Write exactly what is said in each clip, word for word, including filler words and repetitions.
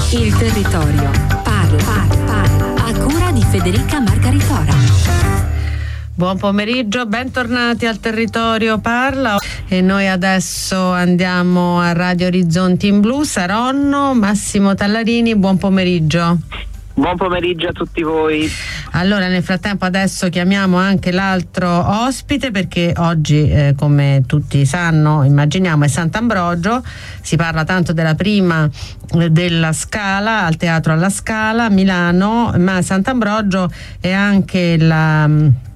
Il territorio parla, parla, parla. A cura di Federica Margaritora. Buon pomeriggio, bentornati al Territorio Parla e noi adesso andiamo a Radio Orizzonti in Blu. Saronno, Massimo Tallarini, buon pomeriggio. Buon pomeriggio a tutti voi. Allora, nel frattempo adesso chiamiamo anche l'altro ospite, perché oggi, eh, come tutti sanno, immaginiamo, è Sant'Ambrogio. Si parla tanto della prima eh, della Scala, al Teatro alla Scala a Milano, ma Sant'Ambrogio è anche la...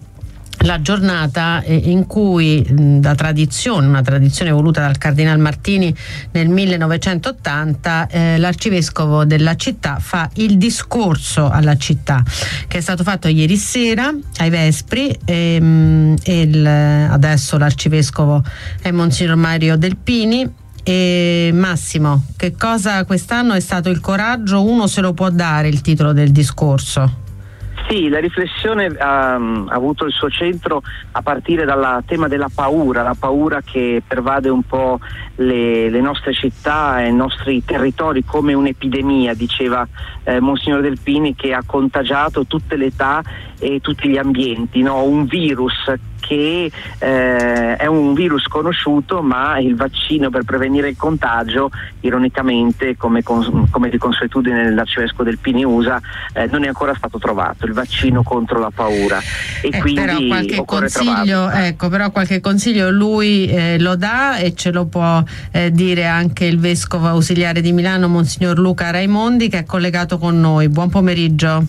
la giornata in cui, da tradizione, una tradizione voluta dal Cardinal Martini nel millenovecentottanta, eh, l'arcivescovo della città fa il discorso alla città, che è stato fatto ieri sera ai Vespri, e, e il, adesso l'arcivescovo è Monsignor Mario Delpini. E Massimo, che cosa quest'anno è stato il coraggio? Uno se lo può dare il titolo del discorso? Sì, la riflessione ha, ha avuto il suo centro a partire dal tema della paura, la paura che pervade un po' le, le nostre città e i nostri territori come un'epidemia, diceva eh, Monsignor Delpini, che ha contagiato tutte le età e tutti gli ambienti, no? Un virus che eh, è un virus conosciuto, ma il vaccino per prevenire il contagio, ironicamente, come, con, come di consuetudine l'arcivescovo Delpini usa, eh, non è ancora stato trovato, il vaccino contro la paura. E eh, quindi però qualche occorre consiglio, trovarlo. ecco, però qualche consiglio lui eh, lo dà, e ce lo può eh, dire anche il vescovo ausiliare di Milano, Monsignor Luca Raimondi, che è collegato con noi. Buon pomeriggio.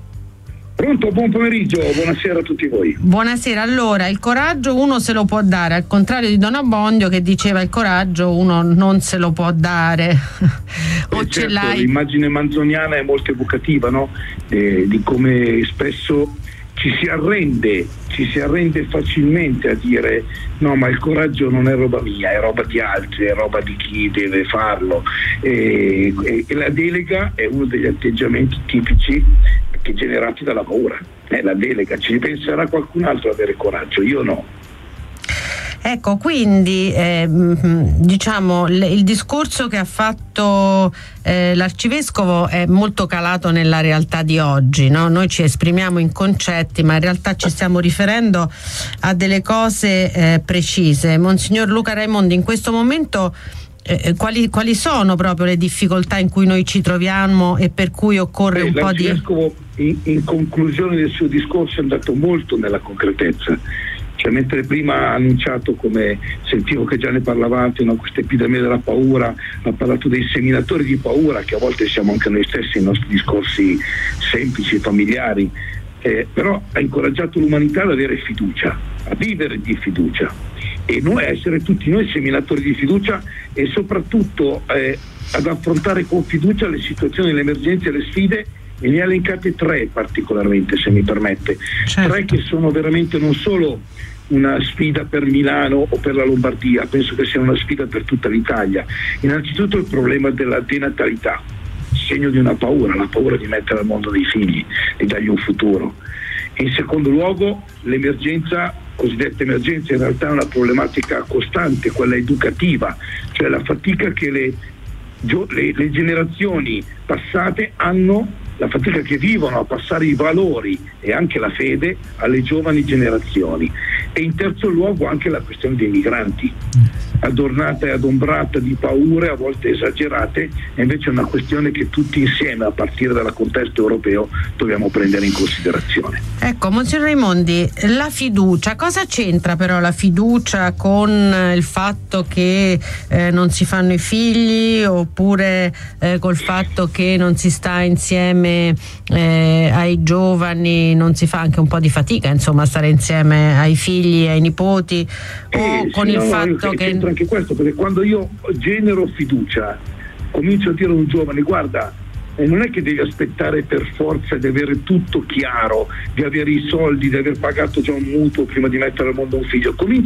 Pronto, buon pomeriggio, buonasera a tutti voi. Buonasera. Allora, il coraggio uno se lo può dare, al contrario di Don Abbondio, che diceva il coraggio uno non se lo può dare. O eh, ce certo, l'hai? l'immagine manzoniana è molto evocativa, no? Eh, di come spesso ci si arrende, ci si arrende facilmente a dire no, ma il coraggio non è roba mia, è roba di altri, è roba di chi deve farlo. E, e, e la delega è uno degli atteggiamenti tipici che generati dalla paura. È la delega, ci penserà qualcun altro ad avere coraggio, io no. Ecco, quindi eh, diciamo l- il discorso che ha fatto eh, l'arcivescovo è molto calato nella realtà di oggi, no? Noi ci esprimiamo in concetti, ma in realtà ci stiamo riferendo a delle cose eh, precise. Monsignor Luca Raimondi, in questo momento eh, quali, quali sono proprio le difficoltà in cui noi ci troviamo e per cui occorre eh, un po' di... L'arcivescovo in, in conclusione del suo discorso è andato molto nella concretezza. Cioè, mentre prima ha annunciato, come sentivo che già ne parlavate, no, questa epidemia della paura, ha parlato dei seminatori di paura, che a volte siamo anche noi stessi nei nostri discorsi semplici, familiari, eh, però ha incoraggiato l'umanità ad avere fiducia, a vivere di fiducia, e noi a essere tutti noi seminatori di fiducia, e soprattutto eh, ad affrontare con fiducia le situazioni, le emergenze, le sfide. E ne ha elencate tre particolarmente, se mi permette. Certo. Tre che sono veramente non solo una sfida per Milano o per la Lombardia, penso che sia una sfida per tutta l'Italia. Innanzitutto il problema della denatalità, segno di una paura, la paura di mettere al mondo dei figli, di dargli un futuro. In secondo luogo l'emergenza, cosiddetta emergenza, in realtà è una problematica costante, quella educativa, cioè la fatica che le, le, le generazioni passate hanno, la fatica che vivono a passare i valori e anche la fede alle giovani generazioni. E in terzo luogo anche la questione dei migranti, adornata e adombrata di paure a volte esagerate, e invece è una questione che tutti insieme, a partire dal contesto europeo, dobbiamo prendere in considerazione. Ecco, Monsignor Raimondi, la fiducia, cosa c'entra però la fiducia con il fatto che eh, non si fanno i figli, oppure eh, col fatto che non si sta insieme eh, ai giovani, non si fa anche un po' di fatica, insomma, stare insieme ai figli, ai nipoti, o eh, con sì, il no, fatto che... C'entra anche questo, perché quando io genero fiducia, comincio a dire a un giovane: guarda, eh, non è che devi aspettare per forza di avere tutto chiaro, di avere i soldi, di aver pagato già un mutuo prima di mettere al mondo un figlio. Comincia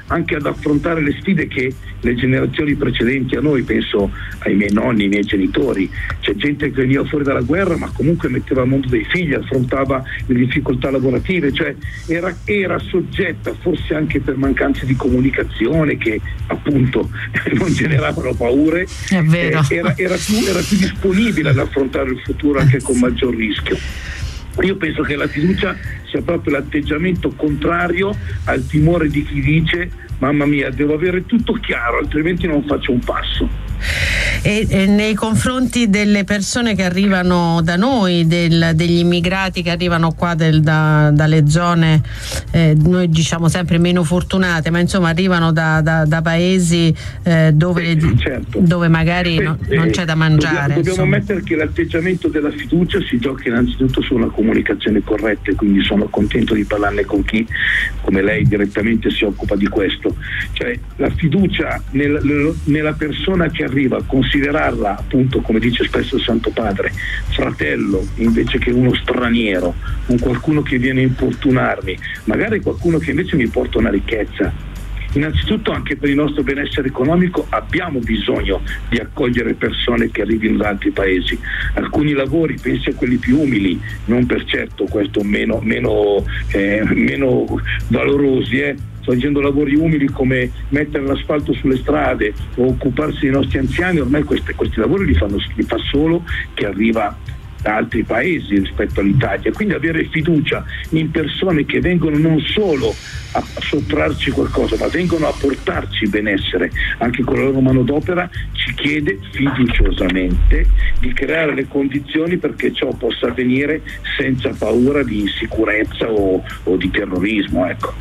anche ad affrontare le sfide che le generazioni precedenti a noi, penso ai miei nonni, ai miei genitori, c'è gente che veniva fuori dalla guerra ma comunque metteva al mondo dei figli, affrontava le difficoltà lavorative, cioè era, era soggetta forse anche per mancanze di comunicazione che appunto non generavano paure, è vero. Eh, era, era, più, era più disponibile ad affrontare il futuro anche con maggior rischio. Io penso che la fiducia sia proprio l'atteggiamento contrario al timore di chi dice mamma mia, devo avere tutto chiaro altrimenti non faccio un passo. E, e nei confronti delle persone che arrivano da noi, del, degli immigrati che arrivano qua del, da, dalle zone, eh, noi diciamo sempre meno fortunate, ma insomma arrivano da, da, da paesi eh, dove, eh, certo. dove magari eh, no, non c'è da mangiare. Dobbiamo, dobbiamo ammettere che l'atteggiamento della fiducia si gioca innanzitutto su una comunicazione corretta, e quindi sono contento di parlarne con chi come lei direttamente si occupa di questo. Cioè la fiducia nel, nella persona che arriva, considerarla appunto, come dice spesso il Santo Padre, fratello invece che uno straniero, un qualcuno che viene a importunarmi, magari qualcuno che invece mi porta una ricchezza. Innanzitutto anche per il nostro benessere economico abbiamo bisogno di accogliere persone che arrivino da altri paesi. Alcuni lavori, pensi a quelli più umili, non per certo questo meno, meno, eh, meno valorosi, eh. sto dicendo lavori umili come mettere l'asfalto sulle strade o occuparsi dei nostri anziani, ormai questi, questi lavori li, fanno, li fa solo chi arriva da altri paesi rispetto all'Italia. Quindi avere fiducia in persone che vengono non solo a sottrarci qualcosa, ma vengono a portarci benessere anche con la loro manodopera, ci chiede fiduciosamente di creare le condizioni perché ciò possa avvenire senza paura di insicurezza o, o di terrorismo, ecco.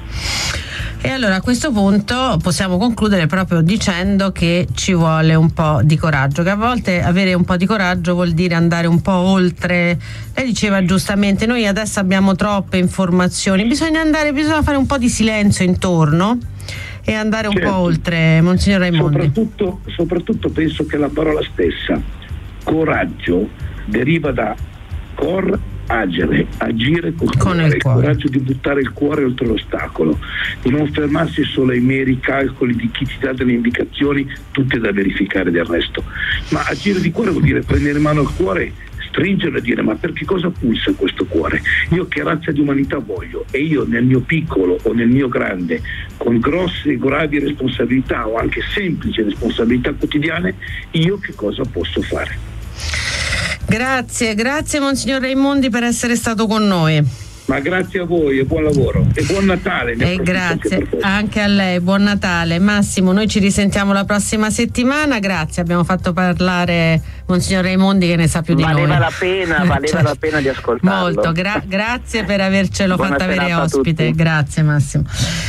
E allora a questo punto possiamo concludere proprio dicendo che ci vuole un po' di coraggio, che a volte avere un po' di coraggio vuol dire andare un po' oltre. Lei diceva giustamente, noi adesso abbiamo troppe informazioni, bisogna andare, bisogna fare un po' di silenzio intorno e andare un certo. po' oltre, Monsignor Raimondi. Soprattutto, soprattutto penso che la parola stessa, coraggio, deriva da cor agere, agire col con cuore, il, il cuore. coraggio di buttare il cuore oltre l'ostacolo, di non fermarsi solo ai meri calcoli di chi ti dà delle indicazioni, tutte da verificare del resto, ma agire di cuore vuol dire prendere in mano il cuore, stringerlo e dire ma per che cosa pulsa questo cuore? Io che razza di umanità voglio? E io nel mio piccolo o nel mio grande, con grosse e gravi responsabilità o anche semplici responsabilità quotidiane, io che cosa posso fare? Grazie, grazie Monsignor Raimondi per essere stato con noi. Ma grazie a voi e buon lavoro e buon Natale. E grazie anche, anche a lei, buon Natale. Massimo, noi ci risentiamo la prossima settimana, grazie, abbiamo fatto parlare Monsignor Raimondi che ne sa più di valeva noi. La pena, valeva cioè, la pena di ascoltarlo. Molto, gra- grazie per avercelo Buona fatta avere serata a ospite, tutti. grazie Massimo.